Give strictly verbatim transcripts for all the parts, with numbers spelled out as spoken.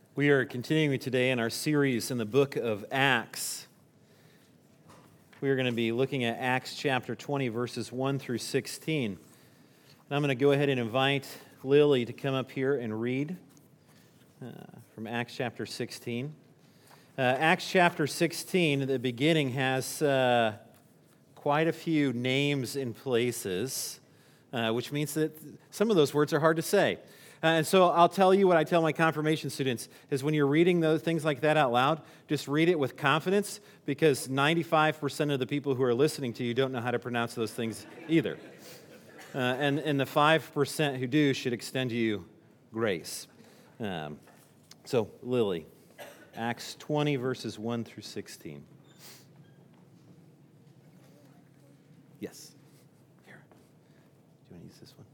We are continuing today in our series in the book of Acts. We are going to be looking at Acts chapter twenty, verses one through sixteen. And I'm going to go ahead and invite Lily to come up here and read uh, from Acts chapter sixteen. Uh, Acts chapter sixteen, the beginning, has uh, quite a few names and places, uh, which means that some of those words are hard to say. Uh, and so I'll tell you what I tell my confirmation students, is when you're reading those things like that out loud, just read it with confidence, because ninety-five percent of the people who are listening to you don't know how to pronounce those things either. Uh, and, and the five percent who do should extend you grace. Um, so, Lily, Acts twenty, verses one through sixteen. Yes. Here. Do you want to use this one?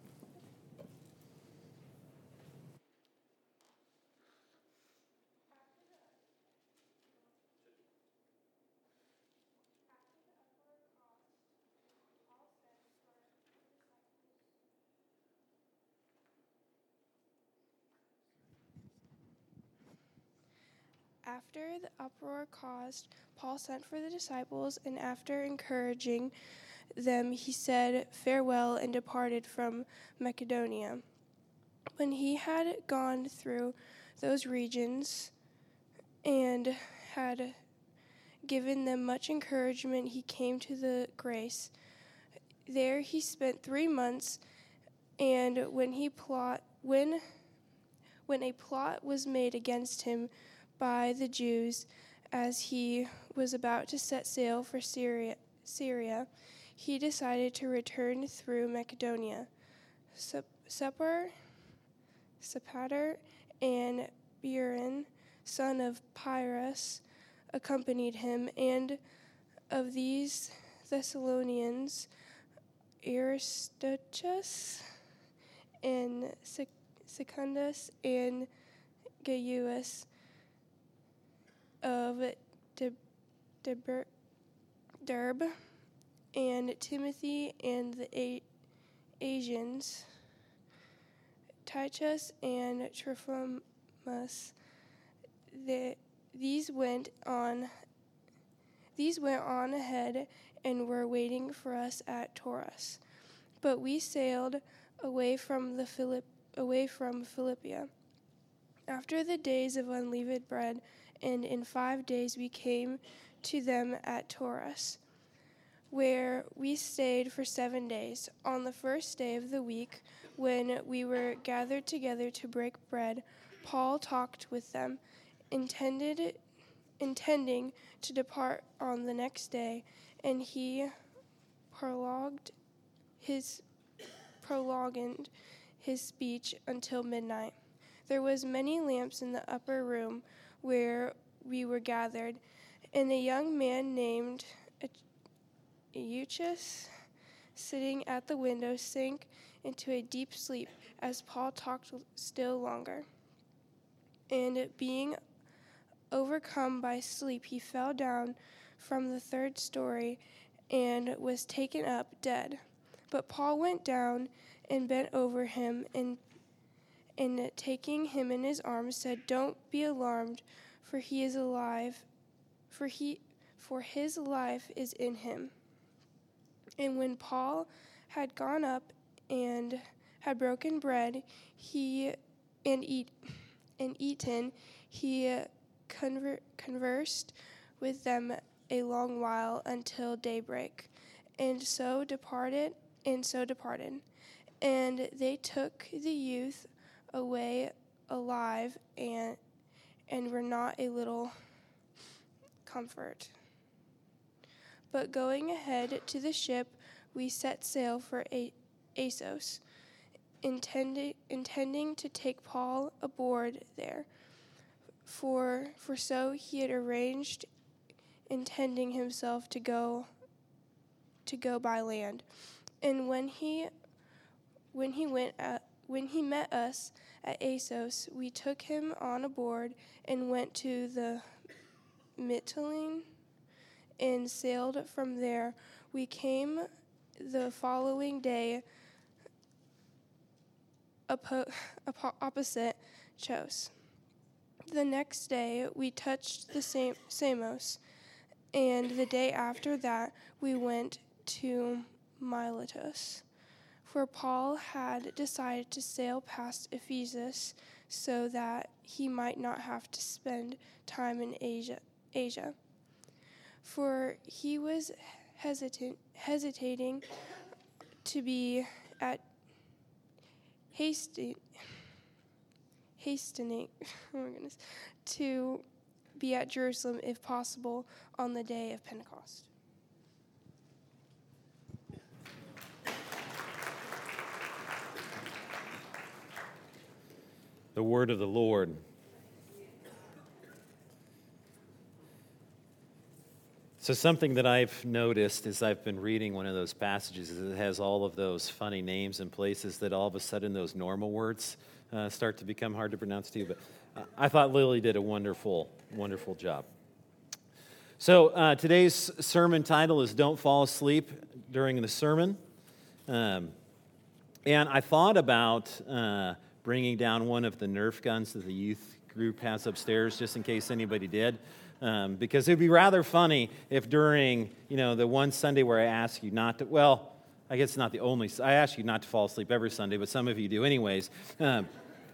After the uproar caused, Paul sent for the disciples, and after encouraging them, he said farewell and departed from Macedonia. When he had gone through those regions and had given them much encouragement, he came to the Grace. There he spent three months, and when he plot when when a plot was made against him by the Jews, as he was about to set sail for Syria, Syria, he decided to return through Macedonia. Supper, Sopater, and Burin, son of Pyrrhus, accompanied him, and of these Thessalonians, Aristarchus, and Secundus, and Gaius, of Derbe, Derbe, and Timothy, and the Asians, Titus and Trophimus. The, these went on. These went on ahead and were waiting for us at Taurus, but we sailed away from the Philipp, away from Philippia. After the days of unleavened bread, and in five days we came to them at Taurus, where we stayed for seven days. On the first day of the week, when we were gathered together to break bread, Paul talked with them, intended, intending to depart on the next day, and he prologued his prolonged his speech until midnight. There was many lamps in the upper room where we were gathered, and a young man named Eutychus, sitting at the window, sank into a deep sleep as Paul talked still longer. And being overcome by sleep, he fell down from the third story and was taken up dead. But Paul went down and bent over him, and and taking him in his arms, said, "Don't be alarmed, for he is alive, for he for his life is in him." And when Paul had gone up and had broken bread, he and eat and eaten, he conver, conversed with them a long while until daybreak, and so departed, and so departed, and they took the youth away alive, and and were not a little comfort. But going ahead to the ship, we set sail for a- Assos, intending intending to take Paul aboard there, for for so he had arranged, intending himself to go to go by land. And when he when he went at, when he met us at Assos, we took him on aboard and went to the Mytilene and sailed from there. We came the following day oppo- opposite Chios. The next day we touched the Sam- Samos, and the day after that we went to Miletus, for Paul had decided to sail past Ephesus so that he might not have to spend time in Asia. Asia. For he was hesitant, hesitating to be at Hastings, hastening, oh my goodness, to be at Jerusalem if possible on the day of Pentecost. The word of the Lord. So something that I've noticed as I've been reading one of those passages is it has all of those funny names and places that all of a sudden those normal words uh, start to become hard to pronounce to you. But uh, I thought Lily did a wonderful, wonderful job. So uh, today's sermon title is Don't Fall Asleep During the Sermon. Um, and I thought about uh, bringing down one of the Nerf guns that the youth group has upstairs, just in case anybody did. Um, because it would be rather funny if during, you know, the one Sunday where I ask you not to, well, I guess it's not the only, I ask you not to fall asleep every Sunday, but some of you do anyways. Um,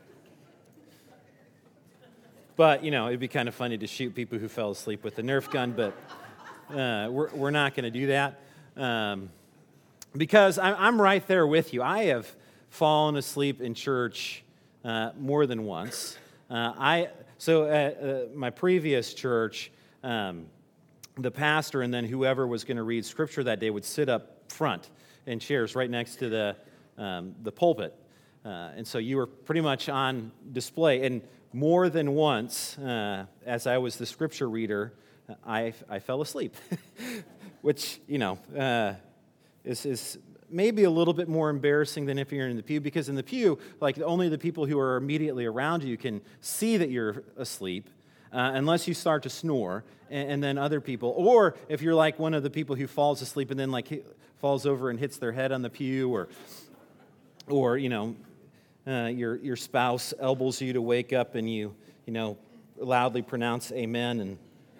but, you know, it'd be kind of funny to shoot people who fell asleep with the Nerf gun, but uh, we're, we're not going to do that. Um, because I'm, I'm right there with you. I have fallen asleep in church uh, more than once. Uh, I... So at uh, my previous church, um, the pastor and then whoever was going to read scripture that day would sit up front in chairs right next to the um, the pulpit. Uh, and so you were pretty much on display. And more than once, uh, as I was the scripture reader, I, I fell asleep, which, you know, uh, is, is maybe a little bit more embarrassing than if you're in the pew, because in the pew, like only the people who are immediately around you can see that you're asleep, uh, unless you start to snore, and, and then other people, or if you're like one of the people who falls asleep and then like falls over and hits their head on the pew, or, or you know, uh, your your spouse elbows you to wake up and you you know loudly pronounce amen and.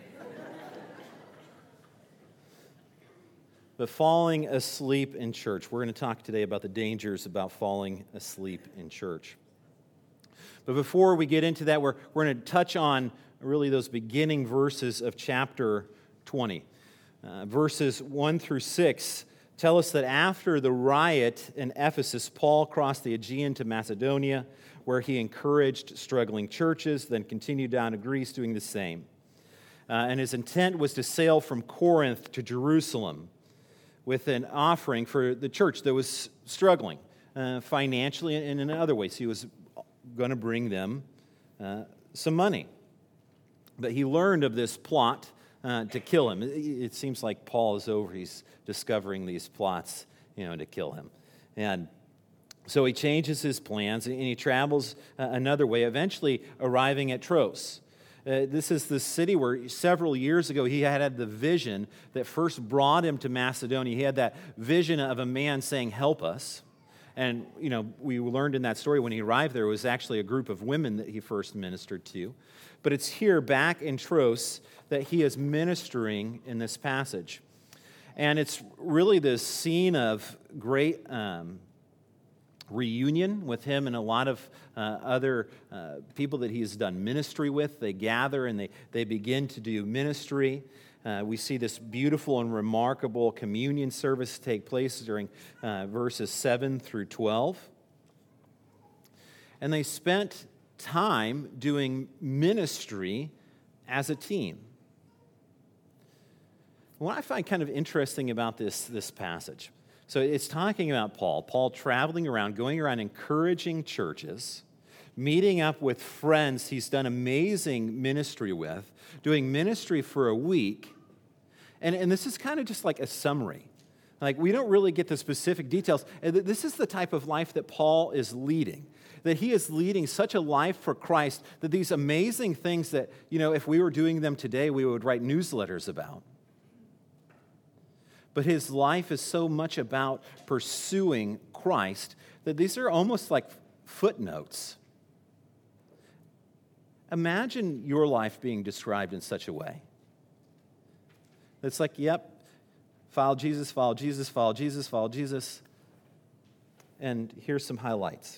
But falling asleep in church. We're going to talk today about the dangers about falling asleep in church. But before we get into that, we're, we're going to touch on really those beginning verses of chapter twenty. Uh, verses one through six tell us that after the riot in Ephesus, Paul crossed the Aegean to Macedonia, where he encouraged struggling churches, then continued down to Greece doing the same. Uh, and his intent was to sail from Corinth to Jerusalem with an offering for the church that was struggling uh, financially and in other ways. He was going to bring them uh, some money. But he learned of this plot uh, to kill him. It, it seems like Paul is over. He's discovering these plots, you know, to kill him. And so he changes his plans and he travels uh, another way, eventually arriving at Troas. Uh, this is the city where several years ago he had had the vision that first brought him to Macedonia. He had that vision of a man saying, "Help us." And, you know, we learned in that story when he arrived there, it was actually a group of women that he first ministered to. But it's here back in Troas that he is ministering in this passage. And it's really this scene of great um, reunion with him and a lot of uh, other uh, people that he has done ministry with. They gather and they, they begin to do ministry. Uh, we see this beautiful and remarkable communion service take place during uh, verses seven through twelve. And they spent time doing ministry as a team. What I find kind of interesting about this, this passage, so it's talking about Paul, Paul traveling around, going around encouraging churches, meeting up with friends he's done amazing ministry with, doing ministry for a week. And, and this is kind of just like a summary. Like, we don't really get the specific details. This is the type of life that Paul is leading, that he is leading such a life for Christ that these amazing things that, you know, if we were doing them today, we would write newsletters about. But his life is so much about pursuing Christ that these are almost like footnotes. Imagine your life being described in such a way. It's like, yep, follow Jesus, follow Jesus, follow Jesus, follow Jesus. And here's some highlights.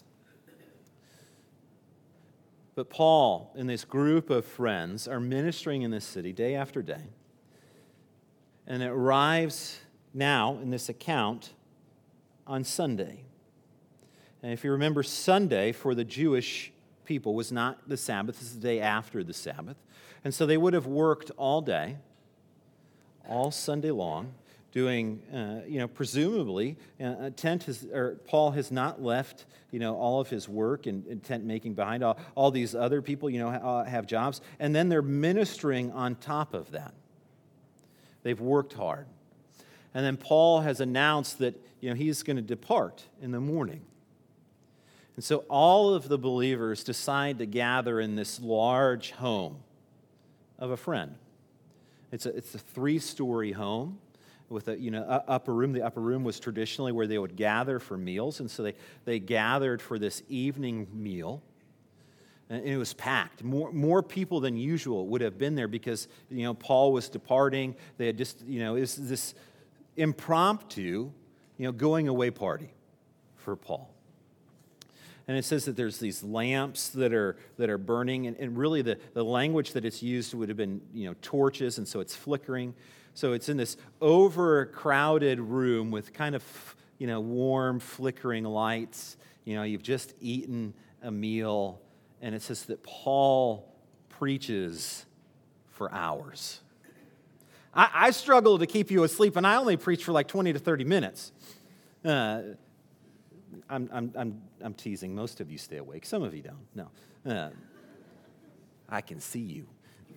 But Paul and this group of friends are ministering in this city day after day. And it arrives now in this account on Sunday. And if you remember, Sunday for the Jewish people was not the Sabbath. This is the day after the Sabbath. And so they would have worked all day, all Sunday long, doing, uh, you know, presumably, uh, tent has, or Paul has not left, you know, all of his work and, and tent making behind. All, all these other people, you know, ha- have jobs. And then they're ministering on top of that. They've worked hard. And then Paul has announced that, you know, he's going to depart in the morning. And so all of the believers decide to gather in this large home of a friend. It's a, it's a three-story home with a, you know, upper room. The upper room was traditionally where they would gather for meals, and so they, they gathered for this evening meal. And it was packed. More, more people than usual would have been there because, you know, Paul was departing. They had just, you know, it was this impromptu, you know, going away party for Paul. And it says that there's these lamps that are that are burning, and, and really the, the language that it's used would have been, you know, torches, and so it's flickering. So it's in this overcrowded room with kind of, you know, warm, flickering lights. You know, you've just eaten a meal, and it says that Paul preaches for hours. I, I struggle to keep you asleep, and I only preach for like twenty to thirty minutes. Uh, I'm, I'm, I'm, I'm teasing. Most of you stay awake. Some of you don't. No. Uh, I can see you.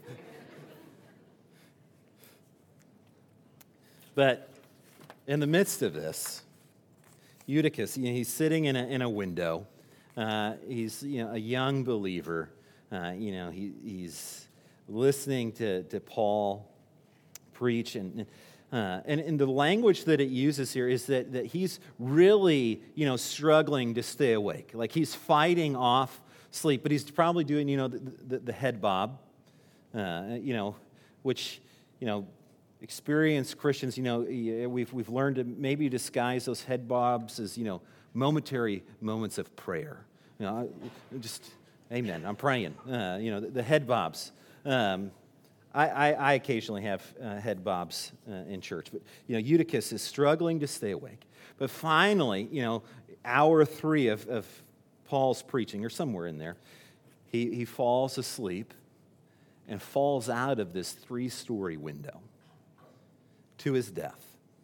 But in the midst of this, Eutychus, you know, he's sitting in a, in a window. Uh, he's, you know, a young believer. Uh, you know, he, he's listening to, to Paul preach, and Uh, and, and the language that it uses here is that, that he's really, you know, struggling to stay awake. Like he's fighting off sleep, but he's probably doing, you know, the, the, the head bob, uh, you know, which, you know, experienced Christians, you know, we've, we've learned to maybe disguise those head bobs as, you know, momentary moments of prayer. You know, just, amen, I'm praying, uh, you know, the, the head bobs. Um I, I, I occasionally have uh, head bobs uh, in church, but, you know, Eutychus is struggling to stay awake. But finally, you know, hour three of, of Paul's preaching, or somewhere in there, he, he falls asleep and falls out of this three-story window to his death.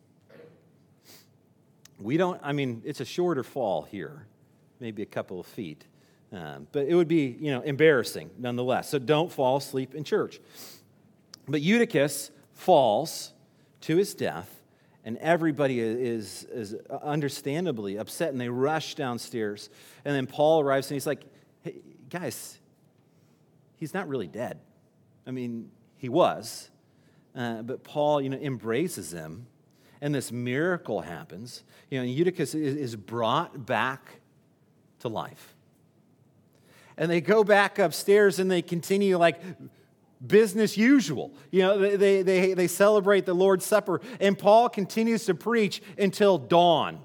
We don't, I mean, it's a shorter fall here, maybe a couple of feet, um, but it would be, you know, embarrassing nonetheless. So don't fall asleep in church. But Eutychus falls to his death, and everybody is, is understandably upset, and they rush downstairs. And then Paul arrives, and he's like, hey, guys, he's not really dead. I mean, he was. Uh, but Paul, you know, embraces him, and this miracle happens. You know, and Eutychus is, is brought back to life. And they go back upstairs, and they continue like business usual. You know, they, they, they celebrate the Lord's Supper, and Paul continues to preach until dawn.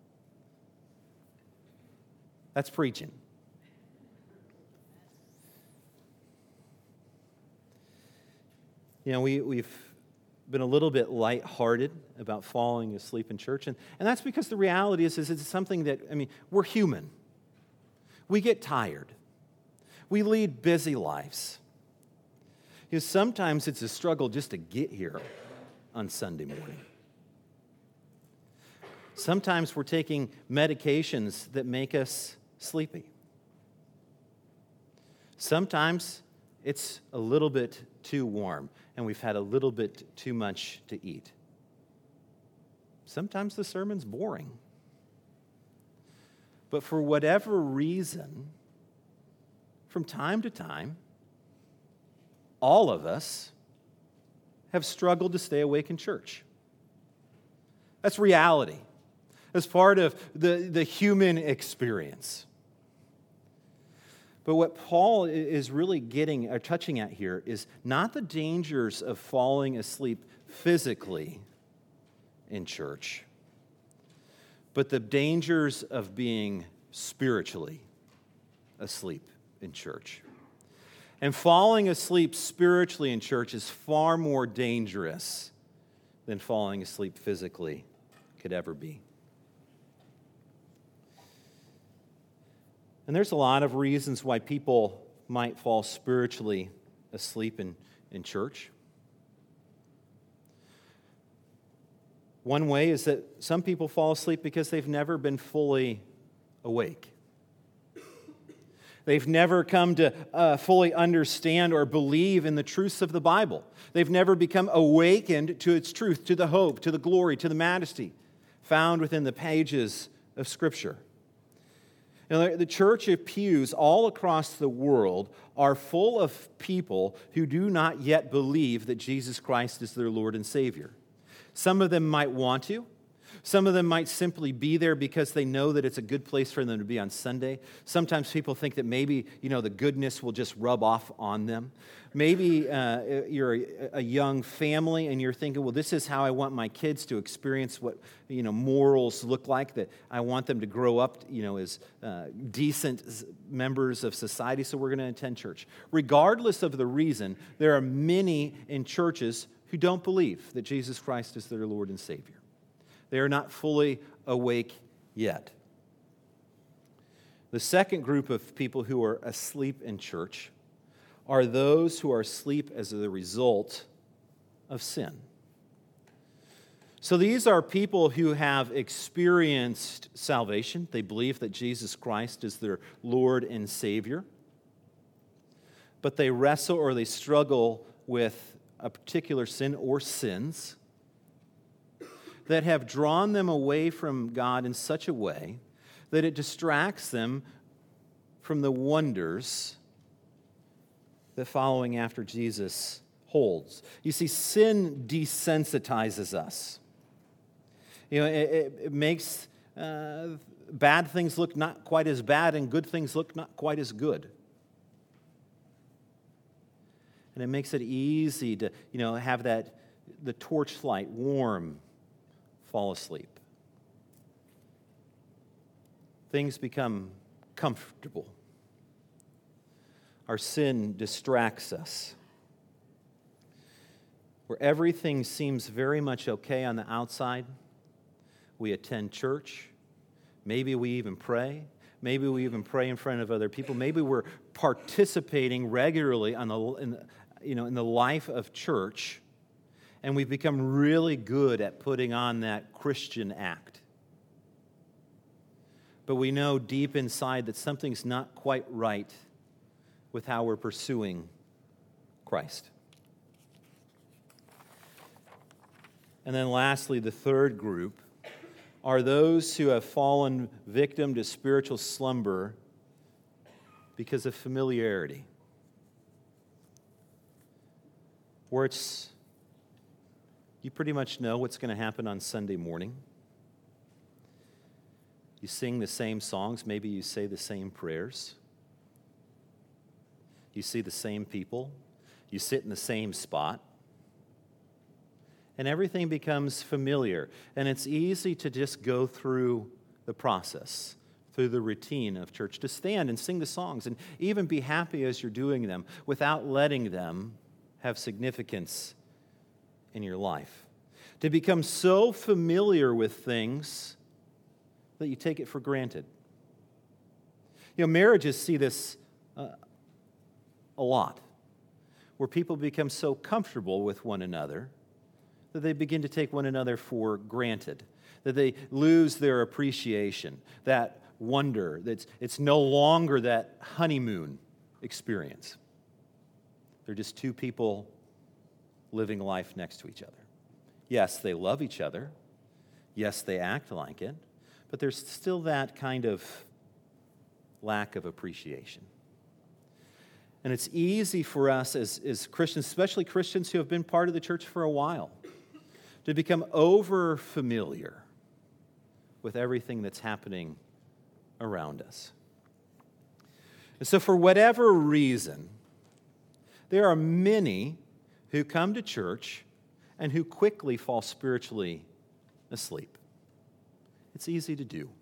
That's preaching. You know, we, we've been a little bit lighthearted about falling asleep in church, and, and that's because the reality is, is it's something that, I mean, we're human. We get tired. We lead busy lives. Because sometimes it's a struggle just to get here on Sunday morning. Sometimes we're taking medications that make us sleepy. Sometimes it's a little bit too warm, and we've had a little bit too much to eat. Sometimes the sermon's boring. But for whatever reason, from time to time, all of us have struggled to stay awake in church. That's reality. That's part of the, the human experience. But what Paul is really getting or touching at here is not the dangers of falling asleep physically in church, but the dangers of being spiritually asleep in church. And falling asleep spiritually in church is far more dangerous than falling asleep physically could ever be. And there's a lot of reasons why people might fall spiritually asleep in, in church. One way is that some people fall asleep because they've never been fully awake. They've never come to uh, fully understand or believe in the truths of the Bible. They've never become awakened to its truth, to the hope, to the glory, to the majesty found within the pages of Scripture. You know, the church of pews all across the world are full of people who do not yet believe that Jesus Christ is their Lord and Savior. Some of them might want to. Some of them might simply be there because they know that it's a good place for them to be on Sunday. Sometimes people think that maybe, you know, the goodness will just rub off on them. Maybe uh, you're a, a young family and you're thinking, well, this is how I want my kids to experience what, you know, morals look like, that I want them to grow up, you know, as uh, decent members of society, so we're going to attend church. Regardless of the reason, there are many in churches who don't believe that Jesus Christ is their Lord and Savior. They are not fully awake yet. The second group of people who are asleep in church are those who are asleep as a result of sin. So these are people who have experienced salvation. They believe that Jesus Christ is their Lord and Savior. But they wrestle or they struggle with a particular sin or sins that have drawn them away from God in such a way that it distracts them from the wonders that following after Jesus holds. You see, sin desensitizes us. You know, it, it makes uh, bad things look not quite as bad and good things look not quite as good. And it makes it easy to, you know, have that, the torchlight warm, fall asleep. Things become comfortable. Our sin distracts us. Where everything seems very much okay on the outside, we attend church. Maybe we even pray. Maybe we even pray in front of other people. Maybe we're participating regularly on the, in the, you know, in the life of church. And we've become really good at putting on that Christian act. But we know deep inside that something's not quite right with how we're pursuing Christ. And then lastly, the third group are those who have fallen victim to spiritual slumber because of familiarity. Where it's you pretty much know what's going to happen on Sunday morning. You sing the same songs. Maybe you say the same prayers. You see the same people. You sit in the same spot. And everything becomes familiar. And it's easy to just go through the process, through the routine of church, to stand and sing the songs and even be happy as you're doing them without letting them have significance in your life. To become so familiar with things that you take it for granted. You know, marriages see this uh, a lot, where people become so comfortable with one another that they begin to take one another for granted, that they lose their appreciation, that wonder, that it's, it's no longer that honeymoon experience. They're just two people living life next to each other. Yes, they love each other. Yes, they act like it. But there's still that kind of lack of appreciation. And it's easy for us as, as Christians, especially Christians who have been part of the church for a while, to become over familiar with everything that's happening around us. And so for whatever reason, there are many who come to church and who quickly fall spiritually asleep. It's easy to do,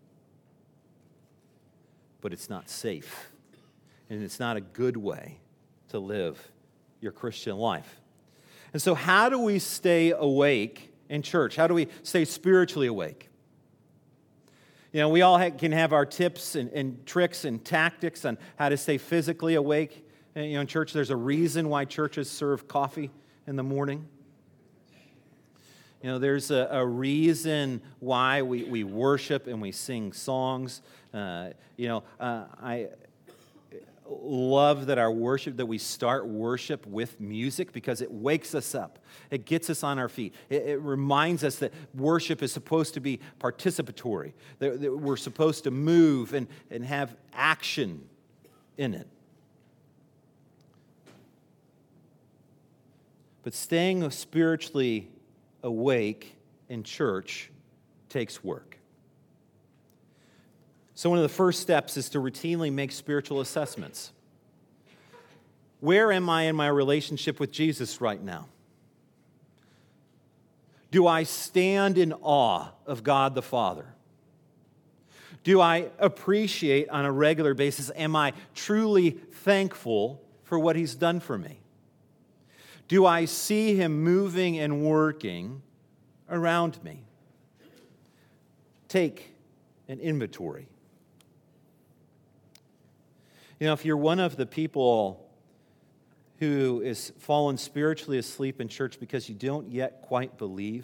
but it's not safe, and it's not a good way to live your Christian life. And so how do we stay awake in church? How do we stay spiritually awake? You know, we all ha- can have our tips and, and tricks and tactics on how to stay physically awake. And, you know, in church, there's a reason why churches serve coffee in the morning. You know, there's a, a reason why we, we worship and we sing songs. Uh, you know, uh, I love that our worship, that we start worship with music because it wakes us up. It gets us on our feet. It, it reminds us that worship is supposed to be participatory, that, that we're supposed to move and, and have action in it. But staying spiritually awake in church takes work. So one of the first steps is to routinely make spiritual assessments. Where am I in my relationship with Jesus right now? Do I stand in awe of God the Father? Do I appreciate on a regular basis? Am I truly thankful for what He's done for me? Do I see Him moving and working around me? Take an inventory. You know, if you're one of the people who is fallen spiritually asleep in church because you don't yet quite believe,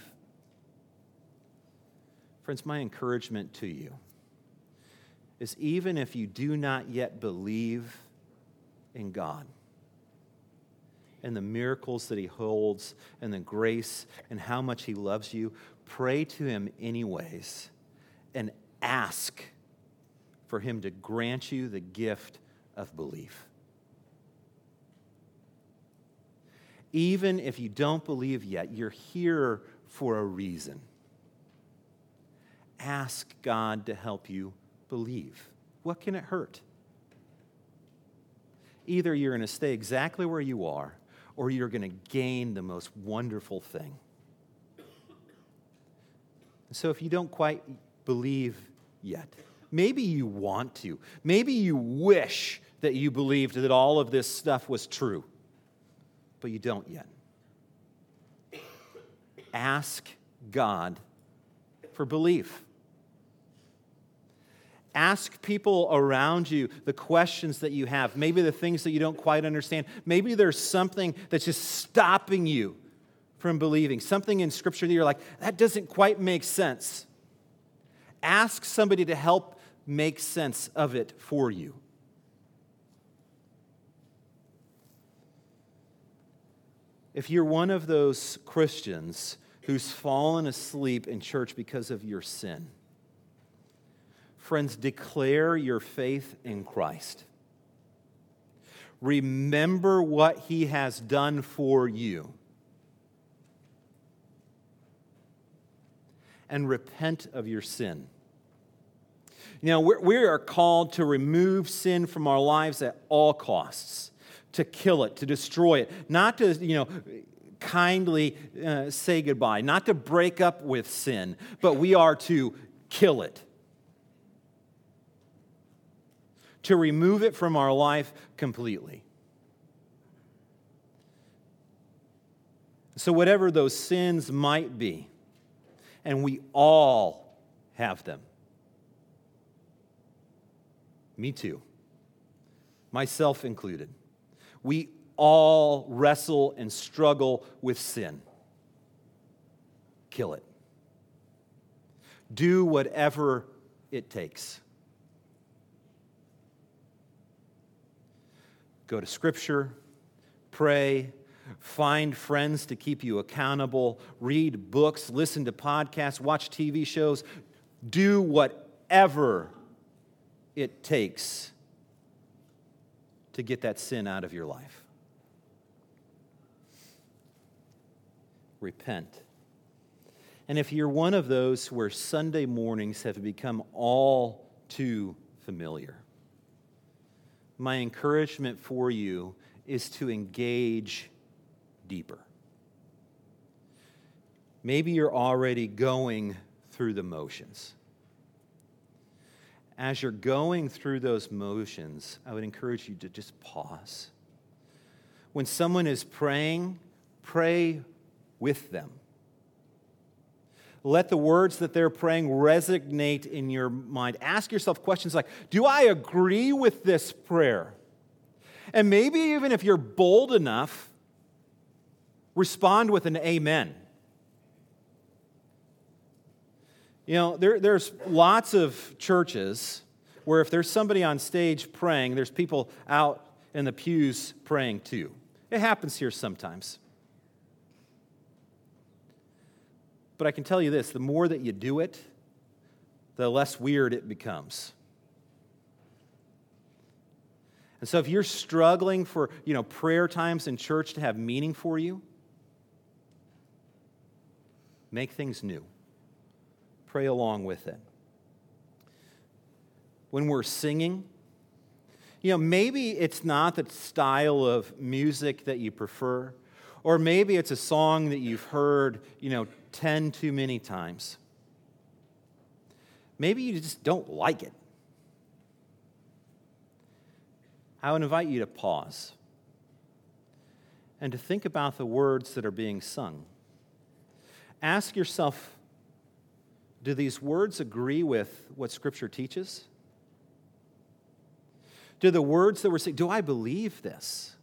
friends, my encouragement to you is even if you do not yet believe in God and the miracles that He holds and the grace and how much He loves you, pray to Him anyways and ask for Him to grant you the gift of belief. Even if you don't believe yet, you're here for a reason. Ask God to help you believe. What can it hurt? Either you're going to stay exactly where you are, or you're going to gain the most wonderful thing. So if you don't quite believe yet, maybe you want to. Maybe you wish that you believed that all of this stuff was true, but you don't yet. Ask God for belief. Ask people around you the questions that you have, maybe the things that you don't quite understand. Maybe there's something that's just stopping you from believing, something in Scripture that you're like, that doesn't quite make sense. Ask somebody to help make sense of it for you. If you're one of those Christians who's fallen asleep in church because of your sin, friends, declare your faith in Christ. Remember what He has done for you. And repent of your sin. You know, we're, we are called to remove sin from our lives at all costs, to kill it, to destroy it, not to, you know, kindly uh, say goodbye, not to break up with sin, but we are to kill it, to remove it from our life completely. So whatever those sins might be, and we all have them. Me too. Myself included. We all wrestle and struggle with sin. Kill it. Do whatever it takes. Go to Scripture, pray, find friends to keep you accountable, read books, listen to podcasts, watch T V shows. Do whatever it takes to get that sin out of your life. Repent. And if you're one of those where Sunday mornings have become all too familiar, my encouragement for you is to engage deeper. Maybe you're already going through the motions. As you're going through those motions, I would encourage you to just pause. When someone is praying, pray with them. Let the words that they're praying resonate in your mind. Ask yourself questions like, do I agree with this prayer? And maybe even if you're bold enough, respond with an amen. You know, there, there's lots of churches where if there's somebody on stage praying, there's people out in the pews praying too. It happens here sometimes. But I can tell you this, the more that you do it, the less weird it becomes. And so if you're struggling for, you know, prayer times in church to have meaning for you, make things new. Pray along with it. When we're singing, you know, maybe it's not the style of music that you prefer, or maybe it's a song that you've heard, you know, ten too many times. Maybe you just don't like it. I would invite you to pause and to think about the words that are being sung. Ask yourself, do these words agree with what Scripture teaches? Do the words that we're saying, do I believe this?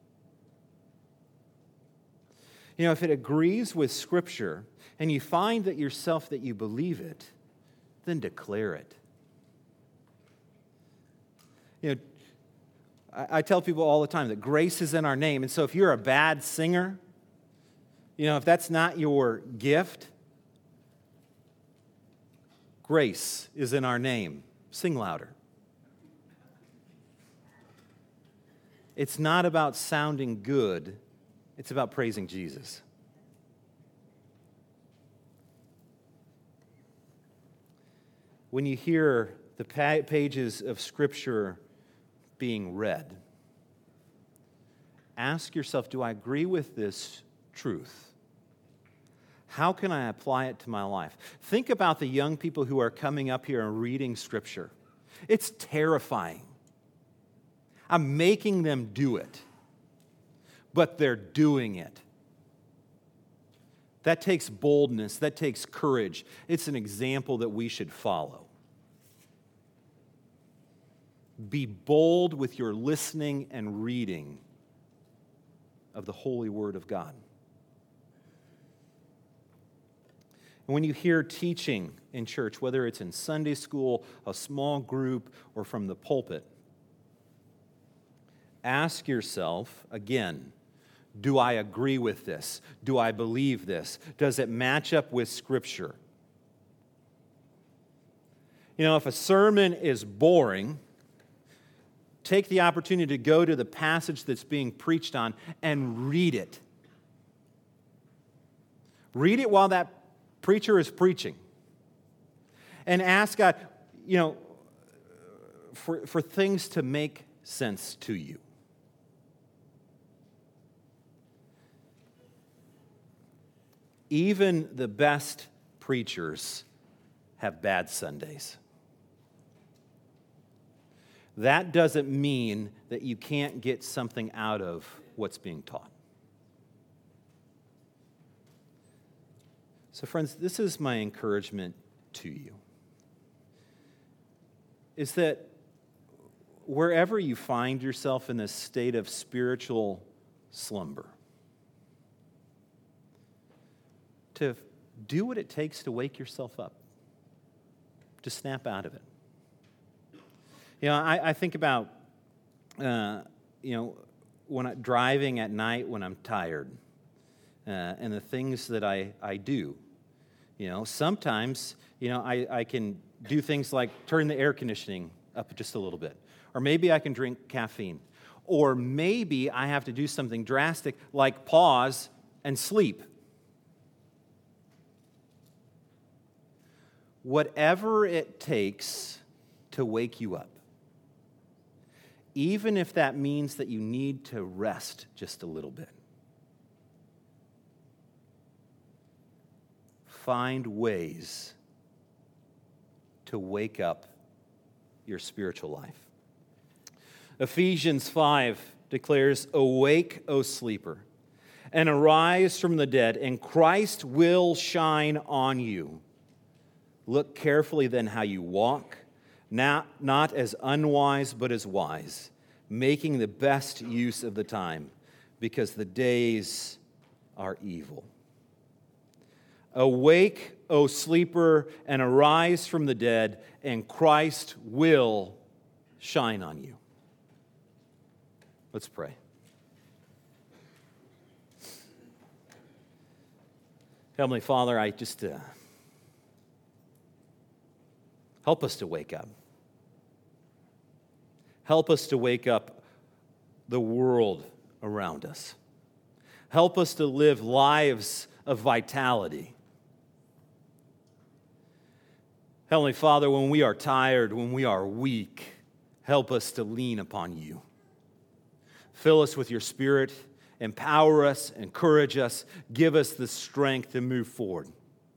You know, if it agrees with Scripture and you find that yourself that you believe it, then declare it. You know, I, I tell people all the time that grace is in our name. And so if you're a bad singer, you know, if that's not your gift, grace is in our name. Sing louder. It's not about sounding good. It's about praising Jesus. When you hear the pages of Scripture being read, ask yourself, do I agree with this truth? How can I apply it to my life? Think about the young people who are coming up here and reading Scripture. It's terrifying. I'm making them do it, but they're doing it. That takes boldness. That takes courage. It's an example that we should follow. Be bold with your listening and reading of the holy Word of God. And when you hear teaching in church, whether it's in Sunday school, a small group, or from the pulpit, ask yourself, again, do I agree with this? Do I believe this? Does it match up with Scripture? You know, if a sermon is boring, take the opportunity to go to the passage that's being preached on and read it. Read it while that preacher is preaching. And ask God, you know, for, for things to make sense to you. Even the best preachers have bad Sundays. That doesn't mean that you can't get something out of what's being taught. So, friends, this is my encouragement to you, is that wherever you find yourself in this state of spiritual slumber, to do what it takes to wake yourself up, to snap out of it. You know, I, I think about, uh, you know, when I'm driving at night when I'm tired, uh, and the things that I, I do. You know, sometimes, you know, I, I can do things like turn the air conditioning up just a little bit. Or maybe I can drink caffeine. Or maybe I have to do something drastic like pause and sleep. Whatever it takes to wake you up. even if that means that you need to rest just a little bit. Find ways to wake up your spiritual life. Ephesians five declares, "Awake, O sleeper, and arise from the dead, and Christ will shine on you. Look carefully then how you walk, not, not as unwise, but as wise, making the best use of the time, because the days are evil." Awake, O sleeper, and arise from the dead, and Christ will shine on you. Let's pray. Heavenly Father, I just uh, help us to wake up. Help us to wake up the world around us. Help us to live lives of vitality. Heavenly Father, when we are tired, when we are weak, help us to lean upon you. Fill us with your Spirit, empower us, encourage us, give us the strength to move forward.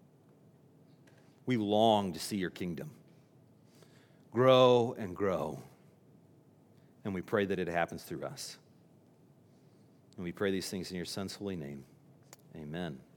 We long to see your kingdom grow and grow, and we pray that it happens through us. And we pray these things in your Son's holy name. Amen.